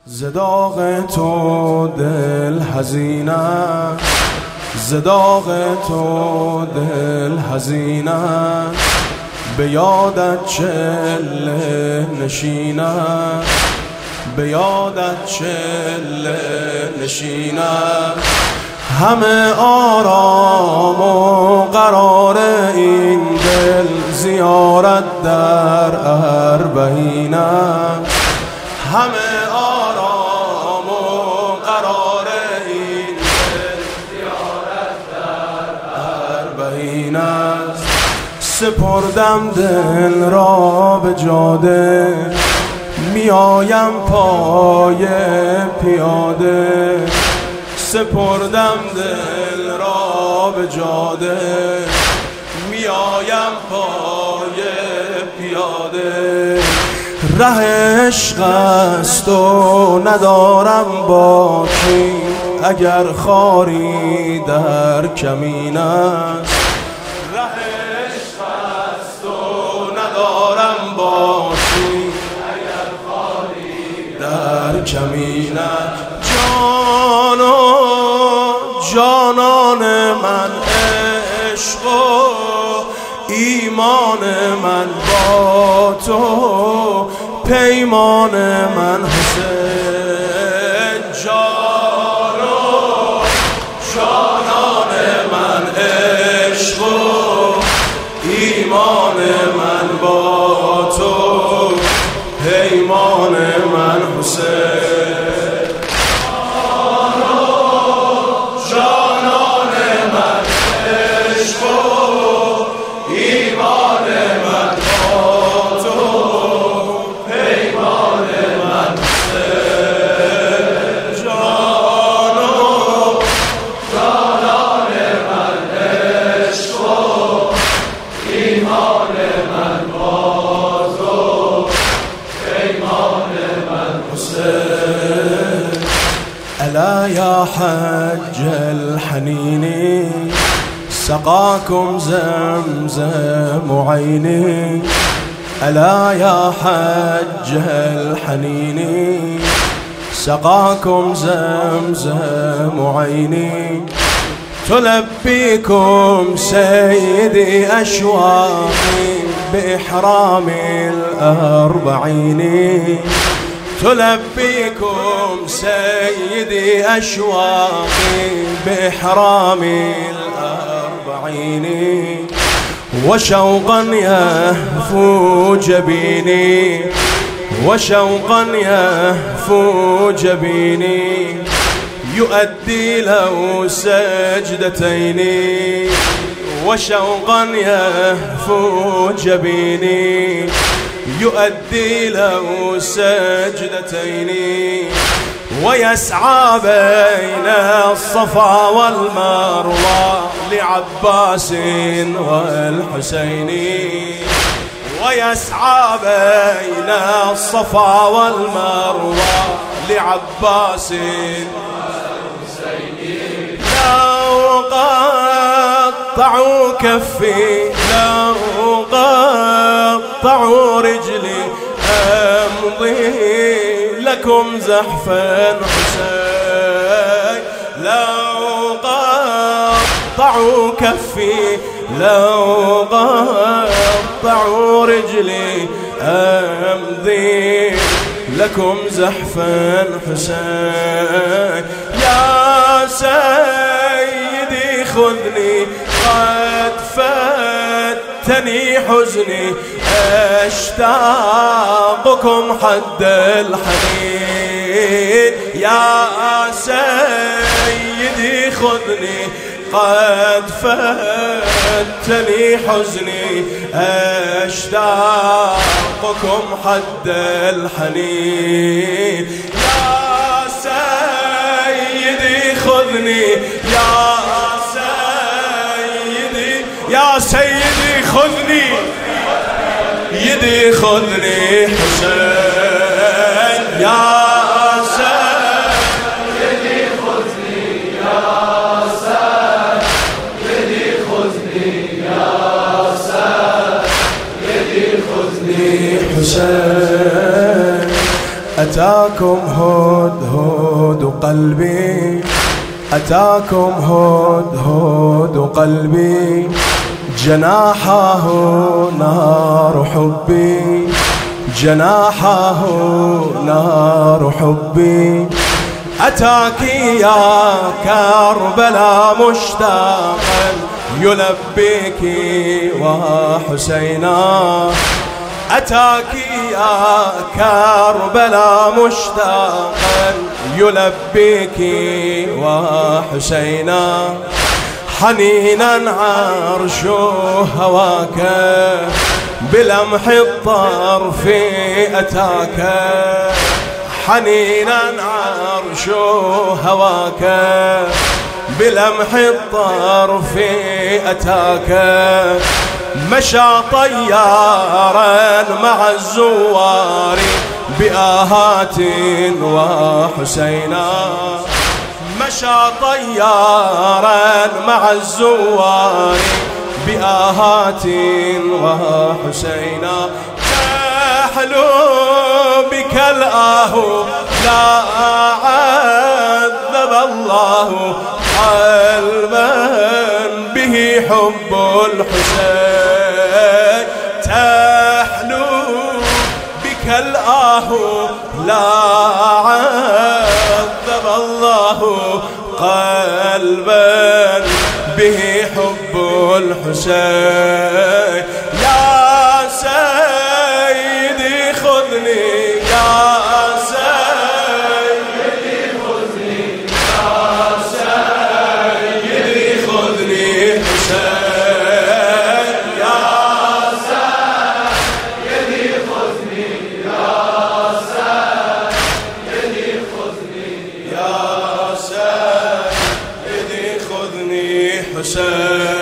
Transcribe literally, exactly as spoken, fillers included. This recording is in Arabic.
زداغ تو دل حزینه، زداغ تو دل حزینه، به یادت چله نشینه، به یادت چله نشینه. همه آرام و قرار این دل زیارت در اربعین است. همه آرام و قرار این دل زیارت در اربعین است. سپردم دل را به جاده، میایم پای پیاده. سپردم دل را به جاده، میایم پای پیاده. ره عشق است و ندارم باکی، اگر خاری در کمین است. ره عشق است و ندارم باکی، اگر خاری در کمین است. جان و جانان من عشق و ایمان من با تو، پیمان من حسین. جان و جانان من عشق و ایمان من با تو، پیمان من حسین. ألا يا حج الحنين سقاكم زمزم عيني. ألا يا حج الحنين سقاكم زمزم عيني. تلبيكم سيدي أشواقي بإحرام الأربعين. تلبيكم سيدي أشواقي بإحرام الأربعين. وشوقا يهفو جبيني، وشوقا يهفو جبيني، يؤدي له سجدتين. وشوقا يهفو جبيني، يؤدي له سجدتين. ويسعى بين الصفا والمروة لعباس والحسين. ويسعى بين الصفا والمروة لعباس والحسين. لو قطعوا كفي، لو قطعوا رجلي، أمضي لكم زحفا حسين. لو قطعوا كفي، لو قطعوا رجلي، أمضي لكم زحفا حسين. يا سيدي خذني، قد فتني حزني، أشتاقكم حد الحنين. يا سيدي خذني، قد فتني حزني، أشتاقكم حد الحنين. يا سيدي خذني، يا سيدي، يا سيدي خذني، يدي خذني حسين. يا سيدي خذني، يا سيدي خذني، يا سيدي خذني حسين. أتاك أتاكم هدهد قلبي، أتاكم هدهد قلبي، جناحه نار حبي، جناحه نار حبي. أتاك يا كربلاء مشتاقا يلبيك وحسينا، أتاك يا كربلاء مشتاقا يلبيك وحسينا. حنينا عرش هواك بلمح الطرف أتاك، حنينا عرش هواك بلمح الطرف أتاك. مشى طيارا مع الزوار بآهات وحسينا، مشى طيارا مع الزوار بآهات وحسينا. تحلو بك الآه لا عذب الله قلبا به حب الحسين. تحلو بك الآه لا عذب الله قلبا به حب الحسين. يا سيدي خذني، يا سيدي خذني، يا سيدي خذني حسين، يا سيدي خذني، يا سيدي خذني، يا سيدي خذني حسين.